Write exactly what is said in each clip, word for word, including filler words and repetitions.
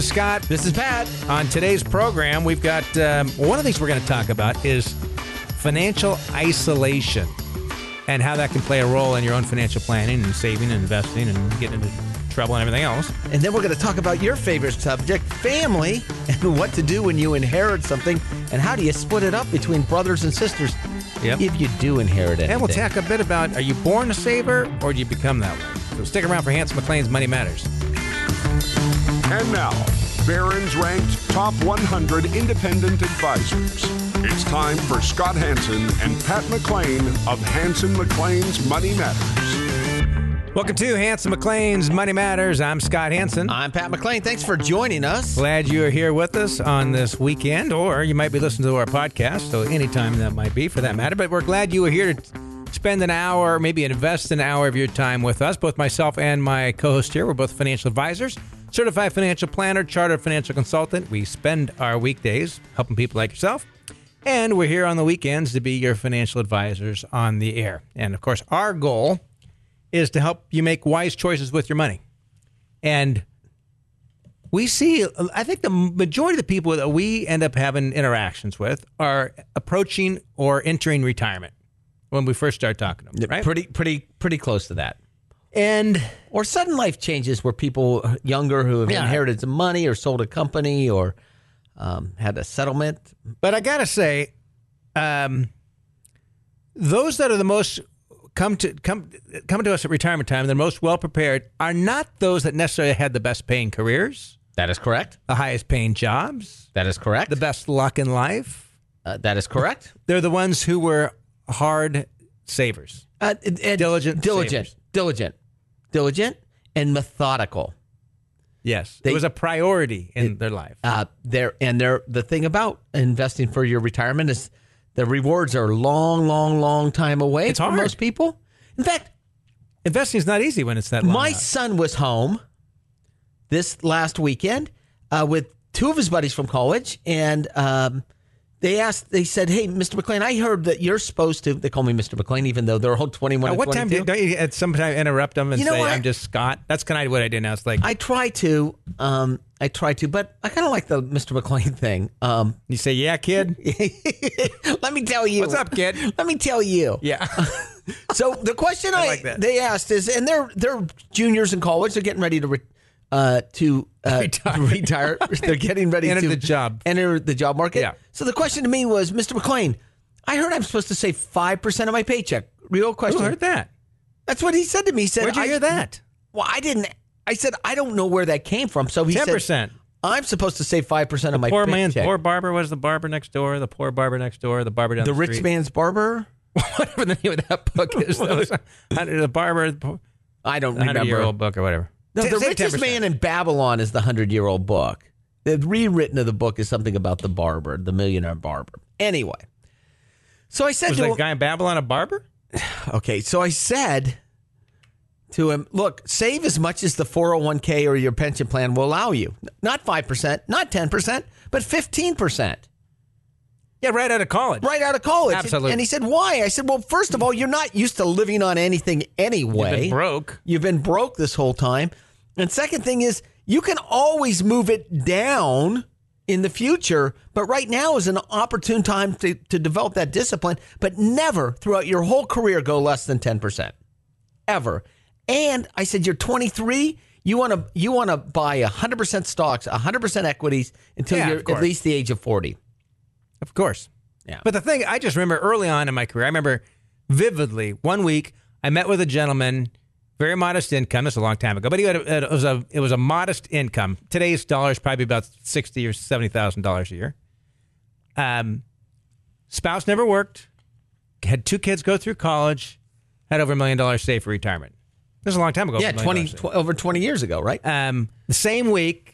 is Scott. This is Pat. On today's program, we've got um, one of the things we're going to talk about is financial isolation and how that can play a role in your own financial planning and saving and investing and getting into trouble and everything else. And then we're going to talk about your favorite subject, family, and what to do when you inherit something, and how do you split it up between brothers and sisters Yep. if you do inherit it. And we'll talk a bit about, are you born a saver or do you become that way? So stick around for Hanson McLean's Money Matters. And now, Barron's ranked top one hundred independent advisors. It's time for Scott Hanson and Pat McLean of Hanson McLean's Money Matters. Welcome to Hanson McLean's Money Matters. I'm Scott Hanson. I'm Pat McLean. Thanks for joining us. Glad you are here with us on this weekend, or you might be listening to our podcast, so anytime that might be for that matter. But we're glad you are here to spend an hour, maybe invest an hour of your time with us. Both myself and my co-host here, we're both financial advisors, certified financial planner, chartered financial consultant. We spend our weekdays helping people like yourself, and we're here on the weekends to be your financial advisors on the air. And, of course, our goal is to help you make wise choices with your money. And we see, I think the majority of the people that we end up having interactions with are approaching or entering retirement when we first start talking to them, right? Pretty, pretty, pretty close to that. And Or sudden life changes where people younger who have Yeah. inherited some money or sold a company or um, had a settlement. But I got to say, um, those that are the most come to come come to us at retirement time, they're most well prepared, are not those that necessarily had the best paying careers, That is correct. the highest paying jobs, That is correct. the best luck in life. Uh, that is correct. They're the ones who were hard savers. Uh, and- and Diligent diligent, savers. diligent, diligent, and methodical. Yes, They- it was a priority in their life. Uh, there and there. The thing about investing for your retirement is the rewards are long, long, long time away It's for hard. most people. In fact, Investing is not easy when it's that long. my out. son was home this last weekend uh, with two of his buddies from college, and um, they asked. They said, "Hey, Mister McLean, I heard that you're supposed to." They call me Mister McLean, even though they're all twenty-one At and what time do twenty-two. you, don't you at some time interrupt them and You know say, what? "I'm just Scott"? That's kind of what I do now. It's like I try to. Um, I try to, but I kind of like the Mister McLean thing. Um, you say, "Yeah, kid." let me tell you. What's up, kid? Let me tell you. Yeah. So the question I, like that. they asked is, and they're they're juniors in college. They're getting ready to re, uh, to uh, Retire. retire. They're getting ready Enter to the job. enter the job market. Yeah. So the question to me was, Mister McLean, I heard I'm supposed to save five percent of my paycheck. Real question. Who heard that? That's what he said to me. He said, Where'd you I, hear that? Well, I didn't. I said I don't know where that came from. So he Ten said, percent. I'm supposed to save five percent of my Poor man, paycheck. poor barber was the barber next door. The poor barber next door. The barber down the the, rich street. man's barber. Whatever the name of that book is. Those- the barber, the I don't hundred remember. year old book or whatever. No, Say the ten richest percent. man in Babylon is the hundred-year-old book. The rewritten of the book is something about the barber, the millionaire barber. Anyway, so I said Was to that him, guy in Babylon a barber? okay, so I said to him, look, save as much as the four oh one k or your pension plan will allow you. Not five percent, not ten percent, but fifteen percent. Yeah, right out of college. Right out of college. Absolutely. And he said, why? I said, well, first of all, you're not used to living on anything anyway. You've been broke. You've been broke this whole time. And second thing is, you can always move it down in the future, but right now is an opportune time to, to develop that discipline, but never throughout your whole career go less than ten percent. Ever. And I said, you're twenty-three, you want to you want to buy one hundred percent stocks, one hundred percent equities until Yeah, you're of course. at least the age of forty. Of course. Yeah. But the thing, I just remember early on in my career, I remember vividly one week I met with a gentleman, very modest income. This was a long time ago, but he had a, it was a it was a modest income. Today's dollars probably about sixty or seventy thousand dollars a year. Um, spouse never worked, had two kids go through college, had over a million dollars saved for retirement. This was a long time ago. Yeah, a million twenty dollars saved. tw- over twenty years ago, right? Um, the same week,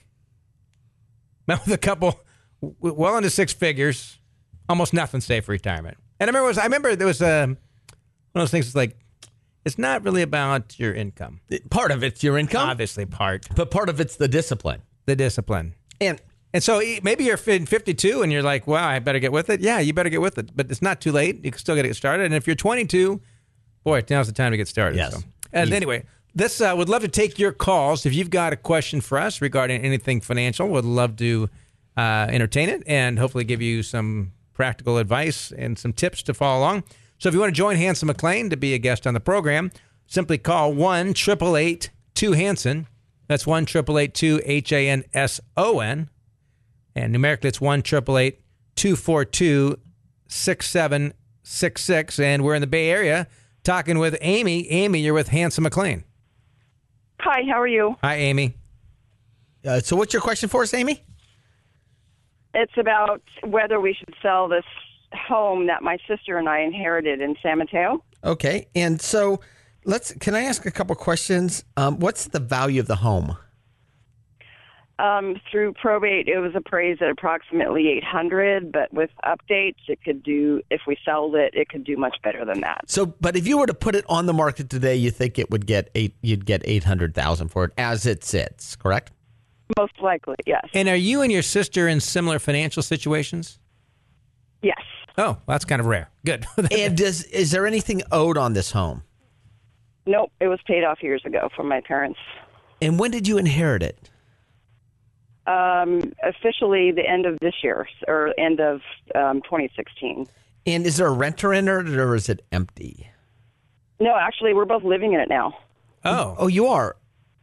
met with a couple w- well into six figures, almost nothing saved for retirement. And I remember, it was, I remember there was a, one of those things. It's like it's not really about your income, Part of it's your income, obviously. Part but part of it's the discipline. the discipline. And And so e- maybe you're fin- fifty-two and you're like, wow, I better get with it. Yeah, you better get with it. But it's not too late. You can still get it started. And if you're twenty-two, boy, now's the time to get started. Yes. So. And Easy. anyway, This uh, would love to take your calls. If you've got a question for us regarding anything financial, would love to uh, entertain it and hopefully give you some practical advice and some tips to follow along. So if you want to join Hanson McClain to be a guest on the program, simply call one eight eight eight two Hanson. That's one eight eight eight two H A N S O N. And numerically, it's one eight eight eight two four two six seven six six. And we're in the Bay Area talking with Amy. Amy, you're with Hanson McClain. Hi, how are you? Hi, Amy. Uh, so what's your question for us, Amy? It's about whether we should sell this home that my sister and I inherited in San Mateo. Okay. And so let's, can I ask a couple questions? Um, what's the value of the home? Um, through probate, it was appraised at approximately eight hundred, but with updates, it could do, if we sold it, it could do much better than that. So, but if you were to put it on the market today, you think it would get eight, you'd get eight hundred thousand for it as it sits, correct? Most likely, yes. And are you and your sister in similar financial situations? Yes. Oh, that's kind of rare. Good. And does, is there anything owed on this home? Nope, it was paid off years ago from my parents. And when did you inherit it? Um, officially the end of this year, or end of um, twenty sixteen. And is there a renter in it, or is it empty? No, actually, we're both living in it now. Oh. Oh, you are?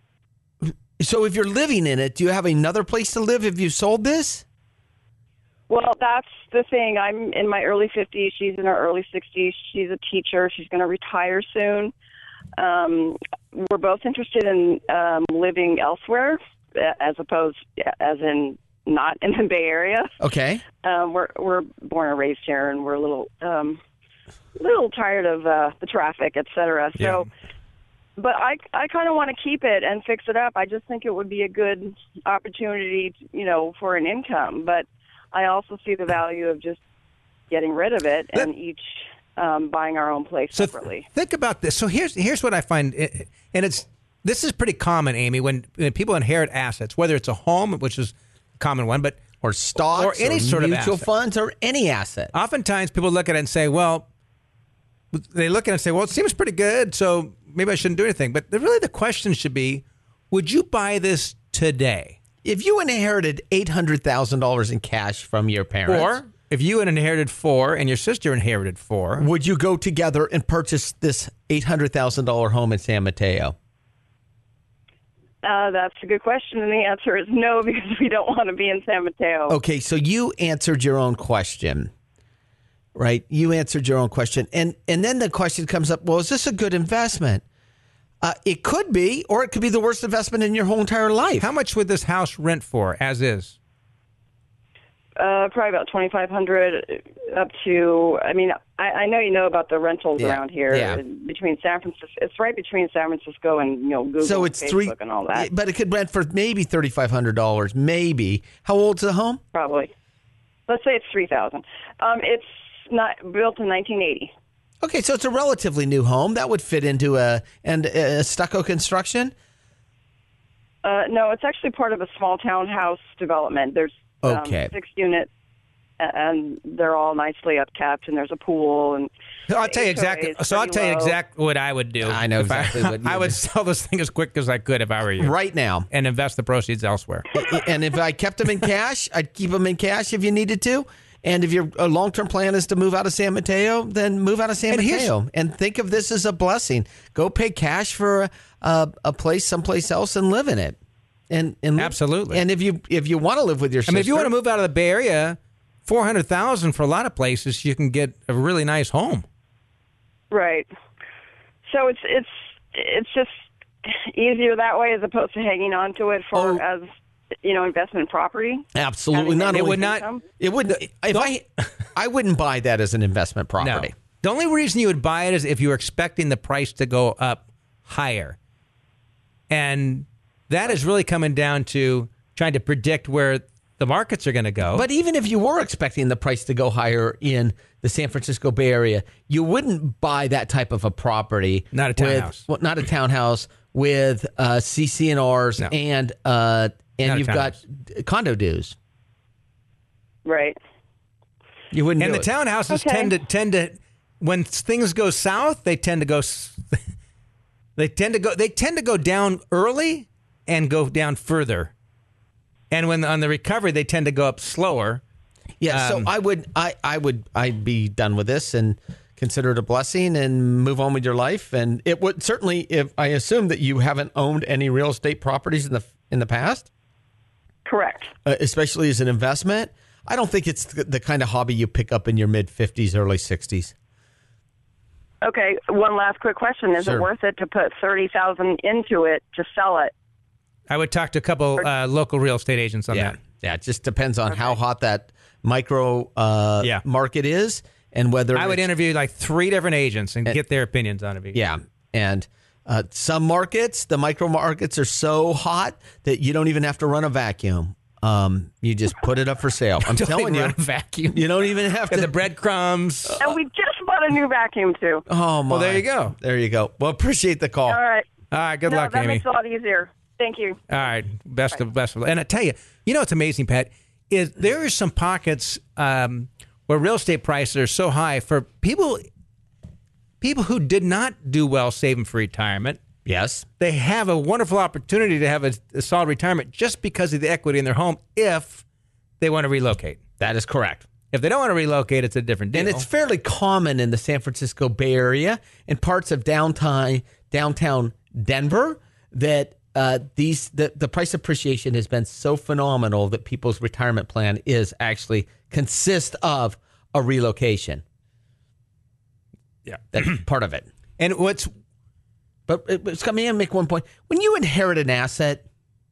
So if you're living in it, do you have another place to live if you sold this? Well, that's the thing. I'm in my early fifties. She's in her early sixties. She's a teacher. She's going to retire soon. Um, we're both interested in um, living elsewhere, as opposed, as in not in the Bay Area. Okay. Um, we're we're born and raised here, and we're a little um, little tired of uh, the traffic, et cetera. So, Yeah. but I I kind of want to keep it and fix it up. I just think it would be a good opportunity, you know, for an income. But I also see the value of just getting rid of it and each um, buying our own place So separately. th- think about this. So here's here's what I find, and it's this is pretty common, Amy, when, when people inherit assets, whether it's a home, which is a common one, but Or stocks, or any sort of mutual asset. funds, or any asset. Oftentimes people look at it and say, well, they look at it and say, well, it seems pretty good, so maybe I shouldn't do anything. But the, really the question should be, would you buy this today? If you inherited eight hundred thousand dollars in cash from your parents, Or if you had inherited four and your sister inherited four, would you go together and purchase this eight hundred thousand dollars home in San Mateo? Uh, that's a good question, and the answer is no, because we don't want to be in San Mateo. Okay, so you answered your own question, right? You answered your own question. And and then the question comes up, well, is this a good investment? Uh, it could be, or it could be the worst investment in your whole entire life. how much would this house rent for as is? Uh, probably about twenty-five hundred up to, I mean, I, I know you know about the rentals Yeah, around here. yeah. Between San Francisco, it's right between San Francisco and, you know, Google So it's and Facebook three, and all that, but it could rent for maybe thirty-five hundred dollars, maybe. How old's the home? probably. Let's say it's three thousand. Um, it's not built in nineteen eighty. Okay, so it's a relatively new home. That would fit into a, and a stucco construction? Uh, no, it's actually part of a small townhouse development. There's um, Okay. six units, and they're all nicely upkept, and there's a pool. And I'll tell you H O A exactly. is So I'll pretty tell you low. exactly what I would do. I know if exactly I, what you I would would do. sell this thing as quick as I could if I were you, Right now. and invest the proceeds elsewhere. And if I kept them in cash, I'd keep them in cash if you needed to. And if your a long-term plan is to move out of San Mateo, then move out of San And here's- Mateo. And think of this as a blessing. Go pay cash for a, a, a place someplace else and live in it. And, and live- Absolutely. And if you if you want to live with your I sister, mean, if you want to move out of the Bay Area, four hundred thousand for a lot of places, you can get a really nice home. Right. So it's it's it's just easier that way as opposed to hanging on to it for Oh. as you know investment property. absolutely Having not it only would not- income. it would if I I wouldn't buy that as an investment No. property. The only reason you would buy it is if you were expecting the price to go up higher. And that is really coming down to trying to predict where the markets are going to go. But even if you were expecting the price to go higher in the San Francisco Bay Area, you wouldn't buy that type of a property. Not a with- townhouse. well, not a townhouse with uh, C C N Rs No. and uh, and Not a you've got condo dues. Right. You wouldn't. and do the it. townhouses Okay. tend to tend to when things go south, they tend to go s- They tend to go. They tend to go down early and go down further. And when on the recovery, they tend to go up slower. Yeah. Um, so I would, I, I would, I'd be done with this and consider it a blessing and move on with your life. And it would certainly, if I assume that you haven't owned any real estate properties in the in the past, Correct. uh, especially as an investment. I don't think it's the, the kind of hobby you pick up in your mid fifties, early sixties. Okay, one last quick question. Is Sure. it worth it to put thirty thousand dollars into it to sell it? I would talk to a couple uh, local real estate agents on Yeah. that. Yeah. It just depends on how hot that micro uh, Yeah. market is and whether I would it's- interview like three different agents and get their opinions on it. Yeah. And uh, some markets, the micro markets are so hot that you don't even have to run a vacuum. Um, you just put it up for sale. I'm Don't telling even you, run a vacuum. you don't even have Got to. the breadcrumbs. And we just bought a new vacuum, too. Oh, my. Well, there you go. There you go. Well, appreciate the call. All right. All right. Good no, luck, that Amy. makes it a lot easier. Thank you. All right, best of best of. And I tell you, you know what's amazing, Pat, is there are some pockets um, where real estate prices are so high for people people who did not do well saving for retirement. Yes. They have a wonderful opportunity to have a, a solid retirement just because of the equity in their home if they want to relocate. That is correct. If they don't want to relocate, it's a different deal. And it's fairly common in the San Francisco Bay Area and parts of downtown downtown Denver that uh, these the, the price appreciation has been so phenomenal that people's retirement plan is actually consists of a relocation. Yeah. That's part of it. And what's But, uh, but Scott, may I make one point? When you inherit an asset,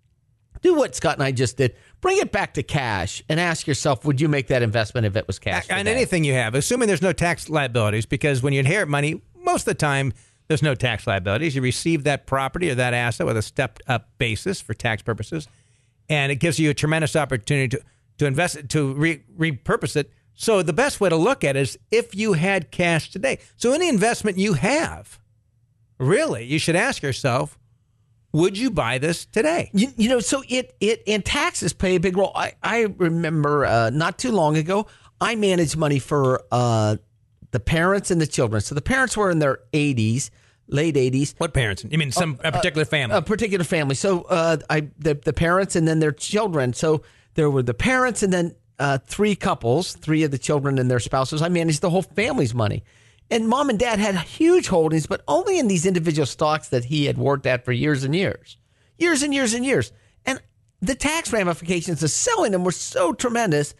do what Scott and I just did. Bring it back to cash and ask yourself, would you make that investment if it was cash? on today? anything you have, assuming there's no tax liabilities, because when you inherit money, most of the time there's no tax liabilities. You receive that property or that asset with a stepped up basis for tax purposes, and it gives you a tremendous opportunity to, to invest it, to re, repurpose it. So the best way to look at it is if you had cash today. So any investment you have, really, you should ask yourself, would you buy this today? You, you know, so it it and taxes play a big role. I I remember uh, not too long ago, I managed money for uh, the parents and the children. So the parents were in their eighties, late eighties. What parents? You mean some a particular family? A particular family. So uh, I the the parents and then their children. So there were the parents and then uh, three couples, three of the children and their spouses. I managed the whole family's money. And mom and dad had huge holdings, but only in these individual stocks that he had worked at for years and years, years and years and years. And the tax ramifications of selling them were so tremendous,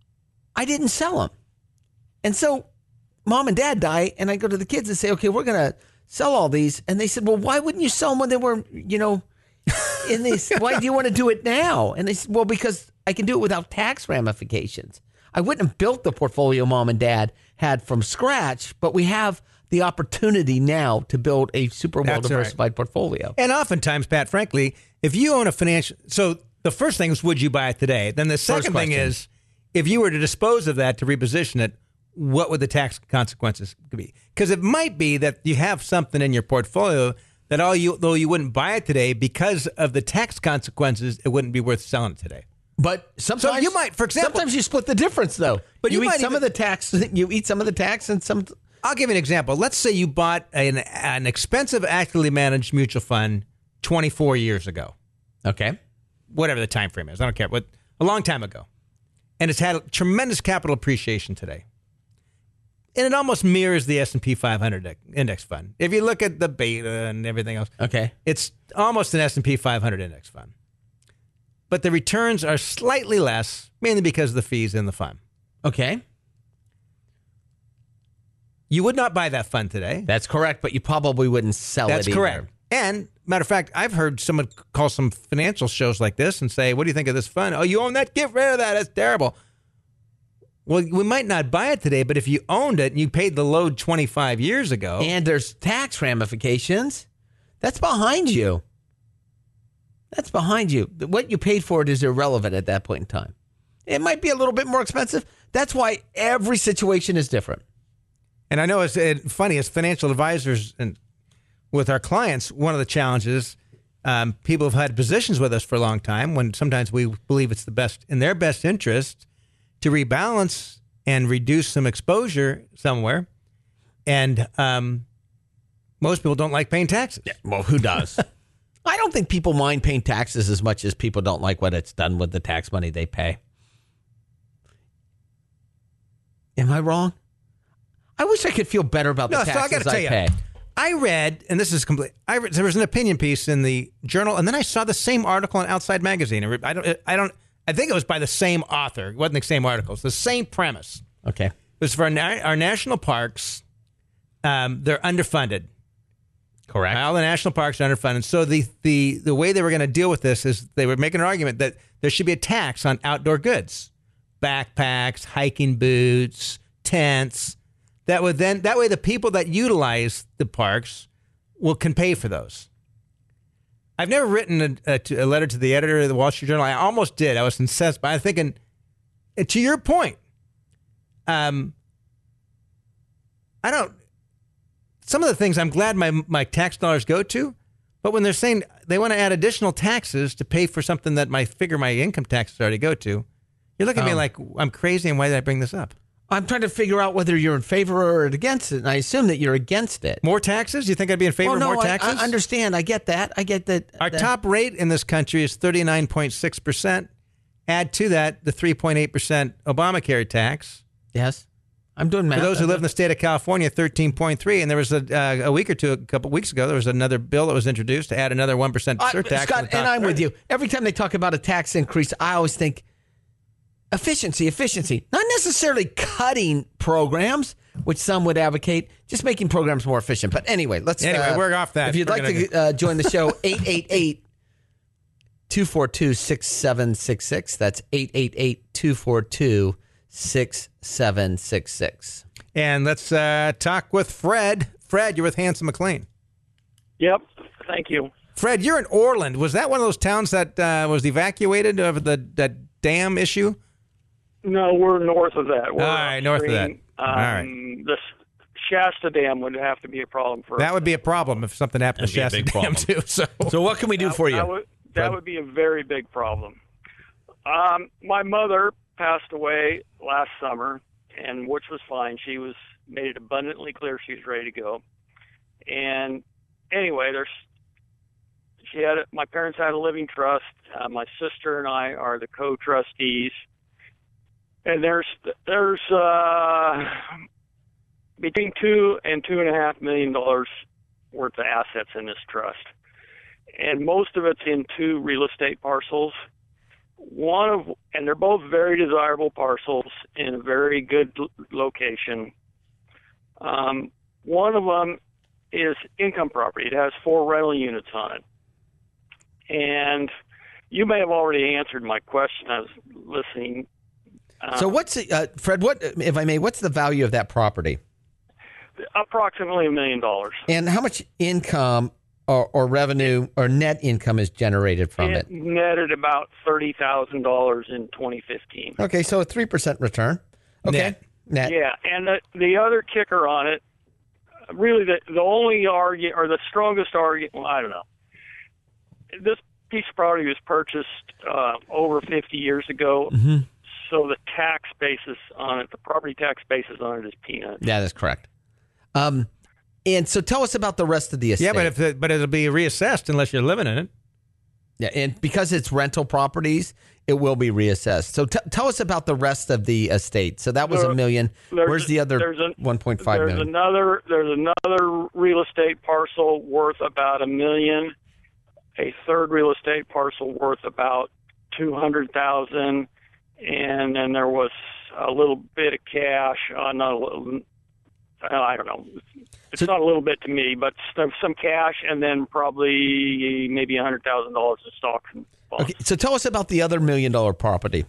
I didn't sell them. And so mom and dad die, and I go to the kids and say, okay, we're going to sell all these. And they said, well, why wouldn't you sell them when they were, you know, in this? Why do you want to do it now? And they said, well, because I can do it without tax ramifications. I wouldn't have built the portfolio mom and dad had from scratch, but we have the opportunity now to build a super well diversified portfolio. And oftentimes, Pat, frankly, if you own a financial, so the first thing is, would you buy it today? Then the second thing question. is, if you were to dispose of that to reposition it, what would the tax consequences be? Because it might be that you have something in your portfolio that all you, though you wouldn't buy it today because of the tax consequences, it wouldn't be worth selling it today. But sometimes So you might, for example- sometimes you split the difference though. But you, you eat might some even- of the tax. You eat some of the tax and some. I'll give you an example. Let's say you bought an, an expensive, actively managed mutual fund twenty-four years ago. Okay. Whatever the time frame is, I don't care. But a long time ago, and it's had tremendous capital appreciation today, and it almost mirrors the S and P five hundred index fund. If you look at the beta and everything else, Okay. it's almost an S and P five hundred index fund, but the returns are slightly less, mainly because of the fees in the fund. Okay. You would not buy that fund today. That's correct, but you probably wouldn't sell That's it either. correct. And matter of fact, I've heard someone call some financial shows like this and say, "What do you think of this fund? Oh, you own that? Get rid of that. That's terrible." Well, we might not buy it today, but if you owned it and you paid the load twenty-five years ago, And there's tax ramifications. That's behind you. That's behind you. What you paid for it is irrelevant at that point in time. It might be a little bit more expensive. That's why every situation is different. and I know it's uh, funny as financial advisors and with our clients, one of the challenges, um, people have had positions with us for a long time when sometimes we believe it's the best in their best interest to rebalance and reduce some exposure somewhere. And um, Most people don't like paying taxes. Yeah, well, who does? I don't think people mind paying taxes as much as people don't like what it's done with the tax money they pay. Am I wrong? I wish I could feel better about the No, so I taxes gotta I, tell you, pay. I read, and this is complete. I read, there was an opinion piece in the Journal, and then I saw the same article in Outside Magazine. I don't, I don't, I think it was by the same author. It wasn't the same article. It's the same premise. Okay. It was for our, na- our national parks. Um, they're underfunded. Correct. All the national parks are underfunded. So the the the way they were going to deal with this is they were making an argument that there should be a tax on outdoor goods, backpacks, hiking boots, tents. That would then that way the people that utilize the parks will can pay for those. I've never written a, a, a letter to the editor of the Wall Street Journal. I almost did. I was incensed, but I'm thinking, to your point, um, I don't. Some of the things I'm glad my my tax dollars go to, but when they're saying they want to add additional taxes to pay for something that my figure my income taxes already go to, you're looking at me Um, like I'm crazy, and why did I bring this up? I'm trying to figure out whether you're in favor or against it, and I assume that you're against it. More taxes? You think I'd be in favor well, no, of more I- taxes? I, understand. I get that. I get that. Our that- top rate in this country is thirty-nine point six percent. Add to that the three point eight percent Obamacare tax. Yes. I'm doing math. For those who live in the state of California, thirteen point three. And there was a, uh, a week or two, a couple weeks ago, there was another bill that was introduced to add another one percent Uh, surtax. Scott, on the top and I'm with thirty. you. Every time they talk about a tax increase, I always think efficiency, efficiency. Not necessarily cutting programs, which some would advocate, just making programs more efficient. But anyway, let's Anyway, uh, we're off that. If you'd We're like gonna to uh, join the show, eight eight eight, two four two, six seven six six. That's eight eight eight, two four two, six seven six six. And let's uh, talk with Fred. Fred, you're with Hanson McLean. Yep. Thank you. Fred, you're in Orland. Was that one of those towns that uh, was evacuated of the that dam issue? No, we're north of that. We're All right, north of that. upstream. Um, All right. The Shasta Dam would have to be a problem for That us. would be a problem if something happened to That'd be a Shasta big Dam, too. So, So what can we do that, for you? That would, that would be a very big problem. Um, my mother passed away last summer, and which was fine. She was made it abundantly clear she was ready to go. And anyway, there's she had a, my parents had a living trust. Uh, my sister and I are the co-trustees. And there's there's uh, between two and two and a half million dollars worth of assets in this trust, and most of it's in two real estate parcels. One of and they're both very desirable parcels in a very good l- location. Um, one of them is income property. It has four rental units on it, and you may have already answered my question. I was listening. Uh, So what's the, uh, Fred? What, if I may, what's the value of that property? approximately a million dollars. And how much income or, or revenue or net income is generated from it? It netted about thirty thousand dollars in twenty fifteen. Okay, so a three percent return. Okay, Net. net. Yeah, and the the other kicker on it, really the the only argument or the strongest argument, well, I don't know. This piece of property was purchased uh, over fifty years ago, Mm-hmm. so the tax basis on it, the property tax basis on it is peanuts. Yeah, that's correct. Um, and so tell us about the rest of the estate. yeah, but if it, but it'll be reassessed unless you're living in it. yeah, and because it's rental properties, it will be reassessed. So t- tell us about the rest of the estate. So that was There- a million. there's Where's a- the other there's a- one point five There's million? another there's another real estate parcel worth about a million, a third real estate parcel worth about two hundred thousand, and then there was a little bit of cash. Uh, not a little, uh, I don't know. It's So- not a little bit to me, but some, some cash, and then probably maybe a hundred thousand dollars in stocks and bonds. Okay, so tell us about the other million dollar property.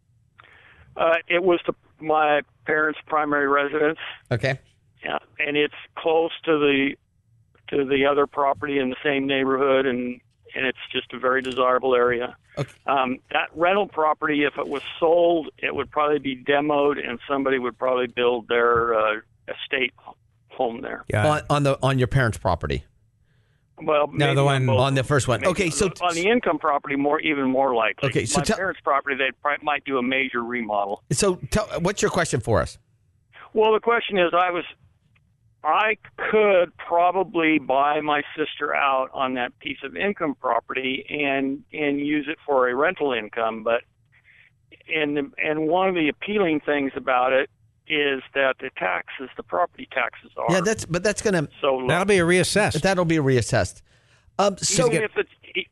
Uh, it was the, my parents' primary residence. Okay. Yeah, and it's close to the to the other property in the same neighborhood, and and it's just a very desirable area. Okay. Um, that rental property, if it was sold, it would probably be demoed, and somebody would probably build their uh, estate home there. Yeah. On, on the on your parents' property. Well, No, maybe the one- both. On the first one. Maybe Okay, so on the income property, more even more likely. Okay, so my tell- parents' property, they probably might do a major remodel. so tell what's your question for us? Well, the question is, I was I could probably buy my sister out on that piece of income property and and use it for a rental income. But and the, and one of the appealing things about it is that the taxes, the property taxes are Yeah, that's but that's gonna so low. That'll be reassessed. that'll be reassessed. Um, so even if it's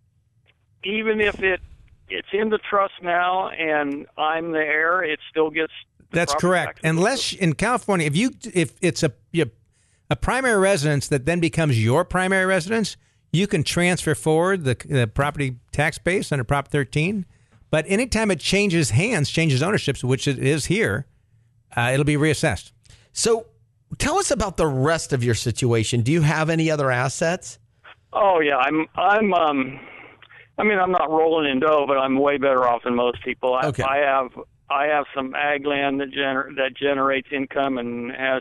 even if it it's in the trust now and I'm the heir, it still gets. That's correct. Unless in California, if you if it's a a primary residence that then becomes your primary residence, you can transfer forward the, the property tax base under Prop thirteen. But anytime it changes hands, changes ownerships, which it is here, uh, it'll be reassessed. So tell us about the rest of your situation. Do you have any other assets? Oh yeah, I'm I'm um, I mean I'm not rolling in dough, but I'm way better off than most people. I, Okay. I have I have some ag land that gener- that generates income and has,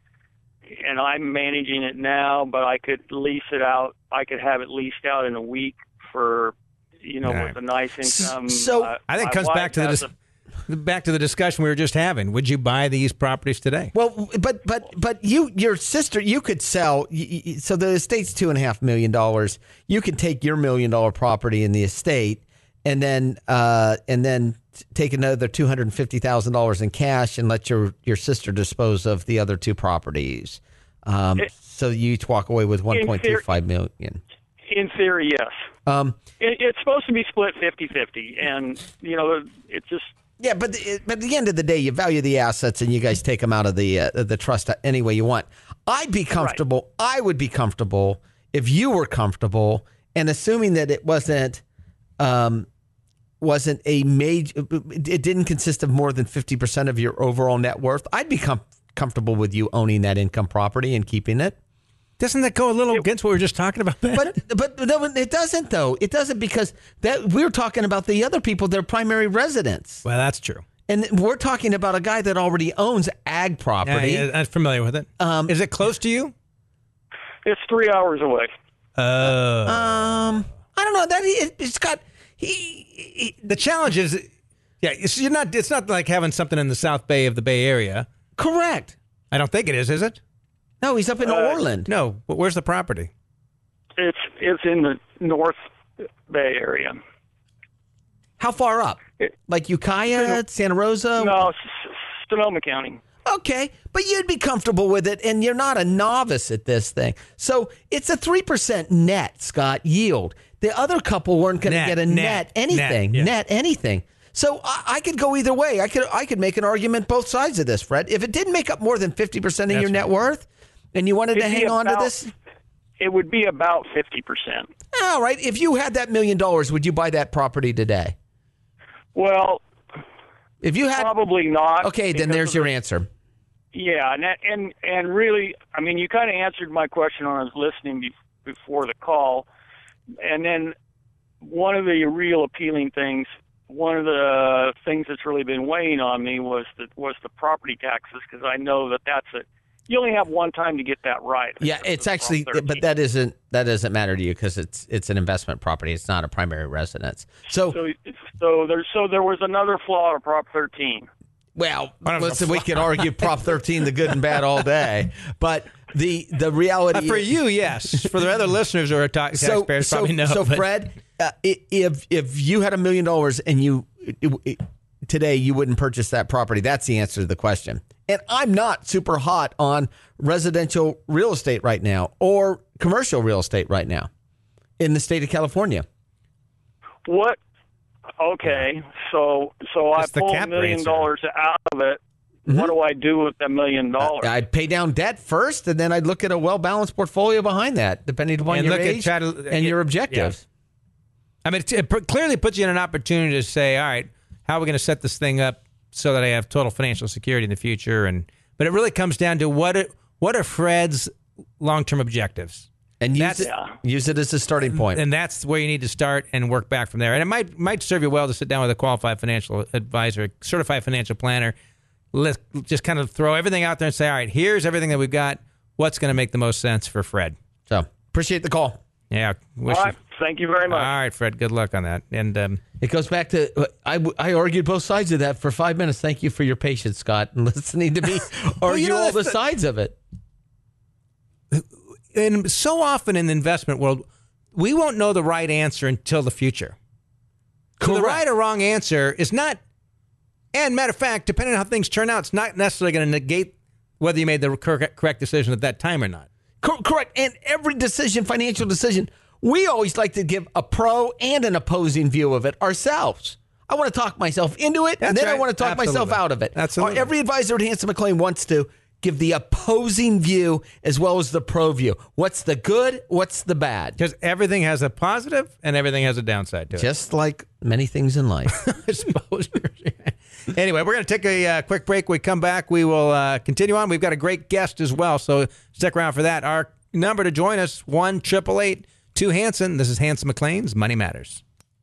and I'm managing it now, but I could lease it out. I could have it leased out in a week for, you know, All with right. a nice income. So- Uh, I think it my comes wife back to the has dis- a- back to the discussion we were just having. Would you buy these properties today? Well, but but but you, your sister, you could sell. y- y- So the estate's two and a half million dollars. You could take your million dollar property in the estate, and then uh, and then take another two hundred and fifty thousand dollars in cash, and let your your sister dispose of the other two properties. Um, It- so you each walk away with one point two five million. in theory, yes. Um, It, it's supposed to be split fifty-fifty, and you know, it's just. Yeah, but the, but at the end of the day, you value the assets, and you guys take them out of the uh, the trust any way you want. I'd be comfortable. I would be comfortable if you were comfortable, and assuming that it wasn't um, wasn't a major. It didn't consist of more than fifty percent of your overall net worth. I'd be com- comfortable with you owning that income property and keeping it. Doesn't that go a little against what we were just talking about? Ben? But but no, it doesn't though. It doesn't because that we're talking about the other people, their primary residence. Well, that's true. And we're talking about a guy that already owns ag property. Yeah, yeah, I'm familiar with it. Um, Is it close to you? It's three hours away. Uh, Um, I don't know that he, it's got he, he. the challenge is, yeah, it's, you're not. It's not like having something in the South Bay of the Bay Area. Correct. I don't think it is. Is it? No, he's up in Uh, Orland. No. But where's the property? It's it's in the North Bay area. How far up? It- Like Ukiah, Santa Rosa? No, S- Sonoma County. Okay, but you'd be comfortable with it, and you're not a novice at this thing. So it's a three percent net, Scott, yield. The other couple weren't going to Net, get a net, net, anything, net, yeah. net anything. So I, I could go either way. I could I could make an argument both sides of this, Fred. If it didn't make up more than fifty percent of That's your net right. worth, and you wanted to It'd be hang on to about- this, It would be about fifty percent. all right. If you had that million dollars, would you buy that property today? Well, If you had, probably not. okay, then because there's of your the- answer. Yeah, and that- and and really, I mean, you kind of answered my question when I was listening be- before the call, and then one of the real appealing things, one of the things that's really been weighing on me was the was the property taxes, because I know that that's a you only have one time to get that right. Yeah, it's actually, but that isn't that doesn't matter to you because it's it's an investment property. It's not a primary residence. So, so so there so there was another flaw to Prop thirteen. well, What was listen, the we could argue Prop thirteen, the good and bad, all day. But the the reality Uh, for is- you, yes. For the other listeners who are ta- so taxpayers, so, probably no. so but- Fred, uh, i- if if you had a million dollars and you it, it, today you wouldn't purchase that property, that's the answer to the question. And I'm not super hot on residential real estate right now or commercial real estate right now in the state of California. What? Okay, so so I That's the pull a cap million rates, sir. dollars out of it. What do I do with that million dollars? I'd pay down debt first, and then I'd look at a well balanced portfolio behind that, depending upon And your look at age try to- and your yeah. objectives. I mean, it, it pr- clearly puts you in an opportunity to say, all right, how are we going to set this thing up so that I have total financial security in the future? And but it really comes down to what are, what are Fred's long-term objectives? And use That's- it, Yeah. use it as a starting point. And that's where you need to start and work back from there. And it might might serve you well to sit down with a qualified financial advisor, certified financial planner. Let's just kind of throw everything out there and say, all right, here's everything that we've got. What's going to make the most sense for Fred? So appreciate the call. Yeah. All Wish right, you- thank you very all much. right, Fred. Good luck on that. And um, It goes back to I, I argued both sides of that for five minutes. Thank you for your patience, Scott, and listening to me argue you know, all the that's the- sides of it. and so often in the investment world, we won't know the right answer until the future. So the right or wrong answer is not, and matter of fact, depending on how things turn out, it's not necessarily going to negate whether you made the correct, correct decision at that time or not. Co- correct. And every decision, financial decision, we always like to give a pro and an opposing view of it ourselves. I want to talk myself into it, That's and then right. I want to talk Absolutely. myself out of it. Absolutely. Every advisor at Hanson McLean wants to give the opposing view as well as the pro view. What's the good? What's the bad? Because everything has a positive and everything has a downside to it. Just like many things in life. I suppose. Anyway, we're going to take a uh, quick break. When we come back, we will uh, continue on. We've got a great guest as well, so stick around for that. Our number to join us, one eight eight eight two Hanson. This is Hanson McLean's Money Matters.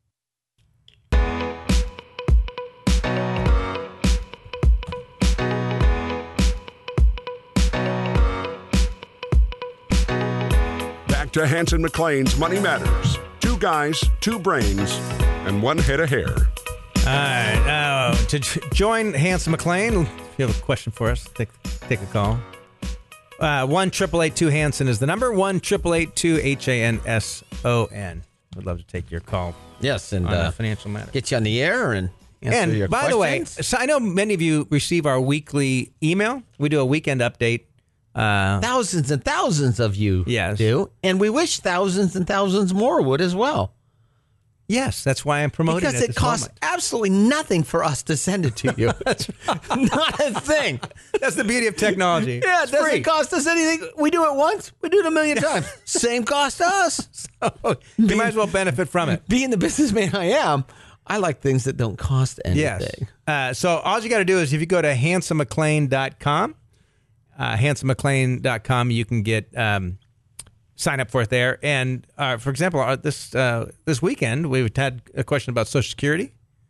Back to Hanson McLean's Money Matters. Two guys, two brains, and one head of hair. All right. Uh, to j- join Hanson McLean, if you have a question for us, take, take a call. Uh, one eight eight eight two Hanson is the number. one eight eight eight two H A N S O N. We'd love to take your call Yes, and on uh, uh, financial matters. get you on the air and answer And your by the way, questions. so I know many of you receive our weekly email. We do a weekend update. Uh, Thousands and thousands of you Yes. do, and we wish thousands and thousands more would as well. yes, that's why I'm promoting Because it. at it this costs moment. absolutely nothing for us to send it to you. That's Not a thing. That's the beauty of technology. Yeah, it It's doesn't free. cost us anything. We do it once, we do it a million times. Same cost to us. So you might as well benefit from it. Being the businessman I am, I like things that don't cost anything. Yes. Uh, so all you got to do is if you go to hanson mclean dot com, uh, hanson mclean dot com, you can get um, sign up for it there. And uh, for example, uh, this uh, this weekend we've had a question about Social Security,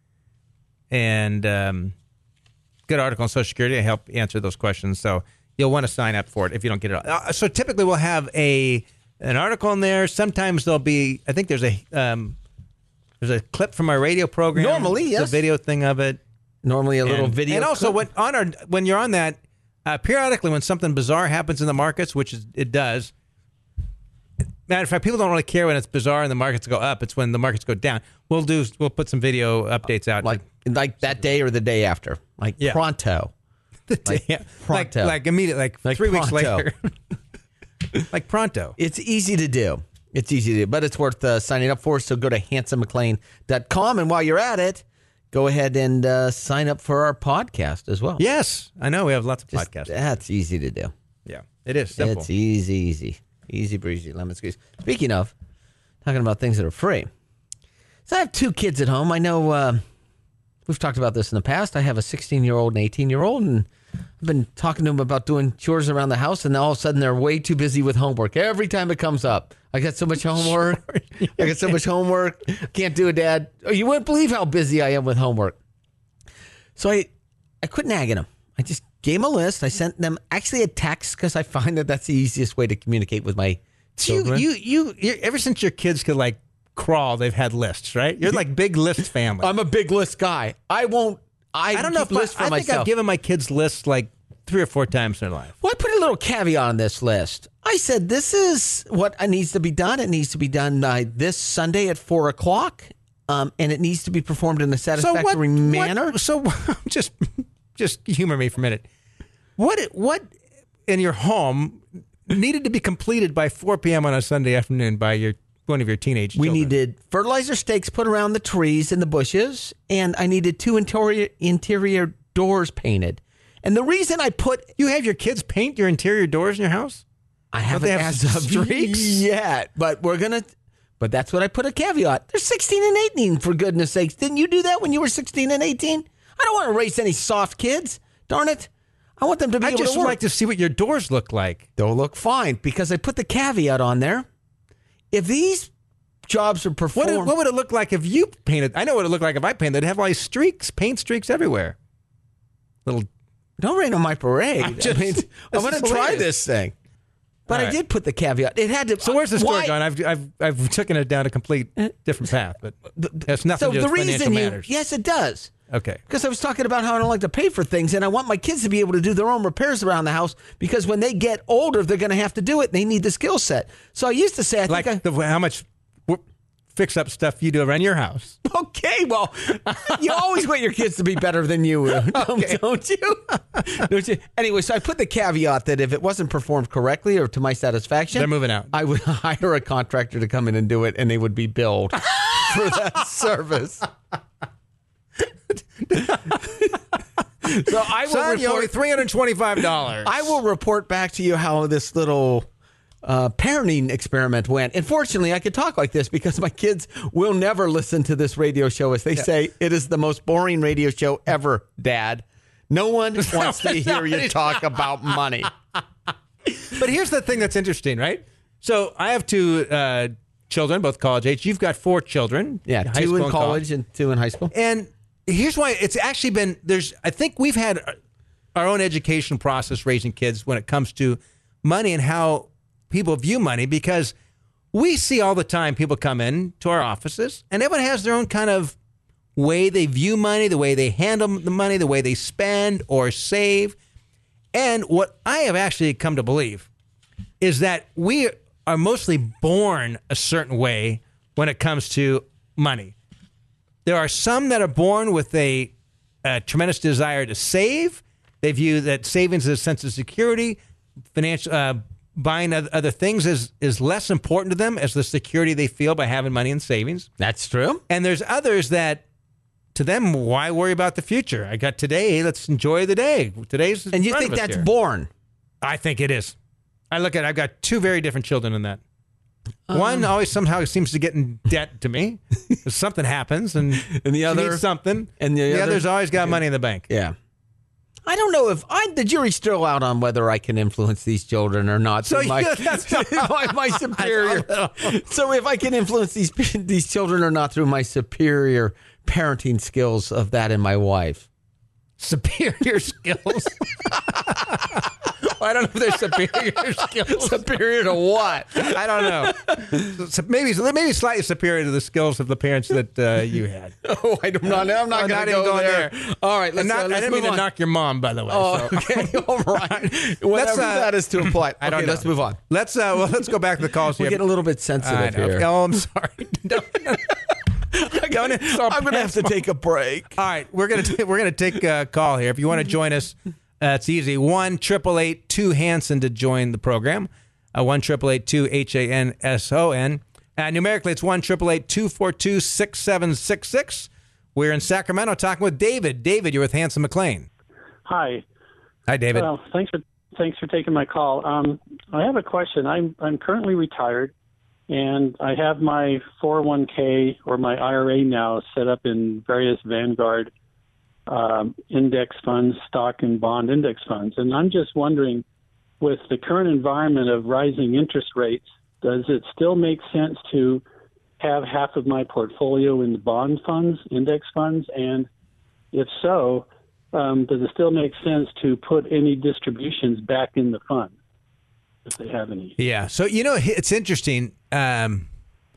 and um, good article on Social Security. I help answer those questions. So you'll want to sign up for it if you don't get it. Uh, so typically we'll have a an article in there. Sometimes there'll be. I think there's a um, there's a clip from our radio program. Normally, There's yes. a video thing of it. Normally a little And- video. And also, clip. when on our when you're on that, uh, periodically when something bizarre happens in the markets, which is, it does. Matter of fact, people don't really care when it's bizarre and the markets go up. It's when the markets go down. We'll do. We'll put some video updates out. like like that day or the day after, like Yeah. pronto. like yeah, like pronto. like immediate, like, Like three weeks pronto. later, like pronto. It's easy to do. It's easy to do, but it's worth uh, signing up for. So go to hanson mclean dot com, and while you're at it, go ahead and uh, sign up for our podcast as well. Yes, I know we have lots of Just- podcasts. That's easy to do. Yeah, it is simple. It's easy, easy, easy breezy, lemon squeeze. Speaking of talking about things that are free, so I have two kids at home. I know uh, we've talked about this in the past. I have a sixteen-year-old and eighteen-year-old, and I've been talking to them about doing chores around the house, and all of a sudden they're way too busy with homework. Every time it comes up, I got so much homework. I got so much homework. Can't do it, Dad. Oh, you wouldn't believe how busy I am with homework. So I, I quit nagging them. I just gave them a list. I sent them actually a text because I find that that's the easiest way to communicate with my So you, children. you, you, you, ever since your kids could like crawl, they've had lists, right? You're like big list family. I'm a big list guy. I won't. I, I don't know if keep lists I, for I think myself. I've given my kids lists like three or four times in their life. Well, I put a little caveat on this list. I said, this is what needs to be done. It needs to be done by this Sunday at four o'clock, um, and it needs to be performed in a satisfactory manner. What, so just, just humor me for a minute. What, what in your home needed to be completed by four p.m. on a Sunday afternoon by your one of your teenage We children? needed fertilizer stakes put around the trees and the bushes, and I needed two interior, interior doors painted. And the reason I put You have your kids paint your interior doors in your house? I haven't they have as of streaks? yet, but we're gonna. But that's what I put a caveat. They're sixteen and eighteen, for goodness sakes. Didn't you do that when you were sixteen and eighteen? I don't want to raise any soft kids. Darn it! I want them to be I able just to would work. like to see what your doors look like. They'll look fine because I put the caveat on there. If these jobs are What, performed, what would it look like if you painted? I know what it would look like if I painted. They'd have all these streaks, paint streaks everywhere. Little. don't rain on my parade. I'm just- I mean, I'm this going is to try hilarious. this thing. But All I right. did put the caveat. It had to. So where's the story why- going? I've I've I've taken it down a complete different path, but it's nothing So to do the with financial reason you, matters. yes, it does. Okay. Because I was talking about how I don't like to pay for things, and I want my kids to be able to do their own repairs around the house because when they get older, they're going to have to do it. They need the skill set. So I used to say, I Like think I, the, how much fix up stuff you do around your house. Okay, well, you always want your kids to be better than you, don't, Okay. don't you? Don't you? Anyway, so I put the caveat that if it wasn't performed correctly or to my satisfaction, They're moving out. I would hire a contractor to come in and do it, and they would be billed for that service. So I will Son, you owe me report, three hundred twenty-five dollars. I will report back to you how this little uh, parenting experiment went. And fortunately, I could talk like this because my kids will never listen to this radio show. As they say, it is the most boring radio show ever, Dad. No one wants to hear you talk about money. But here's the thing that's interesting, right? So I have two uh, children, both college age. You've got four children. Yeah, high two school in and college and two in high school. And here's why it's actually been there's I think we've had our own education process raising kids when it comes to money and how people view money, because we see all the time people come in to our offices and everyone has their own kind of way they view money, the way they handle the money, the way they spend or save. And what I have actually come to believe is that we are mostly born a certain way when it comes to money. There are some that are born with a, a tremendous desire to save. They view that savings is a sense of security. Financial uh, buying other things is, is less important to them as the security they feel by having money in savings. That's true. And there's others that, to them, why worry about the future? I got today. Let's enjoy the day. Today's in And you front think of us that's here. born? I think it is. I look at. I've got two very different children in that. Um, One always somehow seems to get in debt to me. Something happens, and, And the she other- needs something, and the the other- other's always got money in the bank. Yeah. I don't know if I the jury's still out on whether I can influence these children or not. So through my, you- that's not- my, my superior. So if I can influence these these children or not through my superior parenting skills of that and my wife. Superior skills. I don't know if they're superior skills. Superior to what? I don't know. So maybe maybe slightly superior to the skills of the parents that uh, you had. Oh, I don't know. I'm not I'm going not to even go going there. there. All right, let's, And not, uh, let's I didn't move mean on. to knock your mom, by the way. Oh, so. okay. All right. Whatever uh, that is to apply. I don't okay, know. let's move on. Let's uh, well, let's go back to the calls We're here. getting a little bit I sensitive know. here. Oh, I'm sorry. Don't- Don't insult I'm going to have to parents. take a break. All right, we're gonna t- we're gonna take a call here. If you want to join us, uh, it's easy. One triple eight two Hanson to join the program. Uh, one triple eight two H A N S O N. Uh, numerically, it's one triple eight two four two six seven six six. We're in Sacramento talking with David. David, you're with Hanson McLean. Hi. Hi, David. Well, thanks for thanks for taking my call. Um, I have a question. I'm I'm currently retired, and I have my four oh one k or my I R A now set up in various Vanguard um, index funds, stock and bond index funds. And I'm just wondering, with the current environment of rising interest rates, does it still make sense to have half of my portfolio in the bond funds, index funds? And if so, um, does it still make sense to put any distributions back in the fund, if they have any? Yeah. So, you know, it's interesting. Um,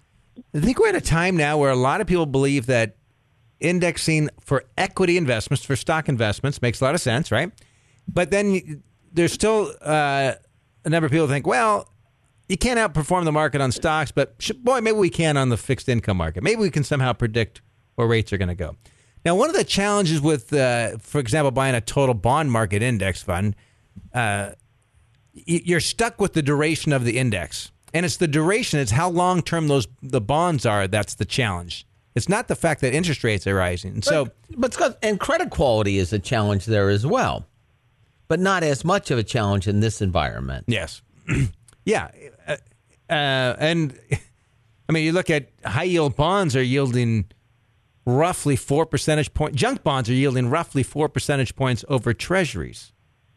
I think we're at a time now where a lot of people believe that indexing for equity investments, for stock investments, makes a lot of sense, right? But then there's still uh, a number of people who think, well, you can't outperform the market on stocks, but sh- boy, maybe we can on the fixed income market. Maybe we can somehow predict where rates are going to go. Now, one of the challenges with, uh, for example, buying a total bond market index fund, uh, you're stuck with the duration of the index. And it's the duration, it's how long-term those the bonds are, that's the challenge. It's not the fact that interest rates are rising. And so, But, but Scott, and credit quality is a challenge there as well, but not as much of a challenge in this environment. yes. yeah. Uh, uh, and, I mean, you look at high-yield bonds are yielding roughly four percentage points. Junk bonds are yielding roughly four percentage points over treasuries.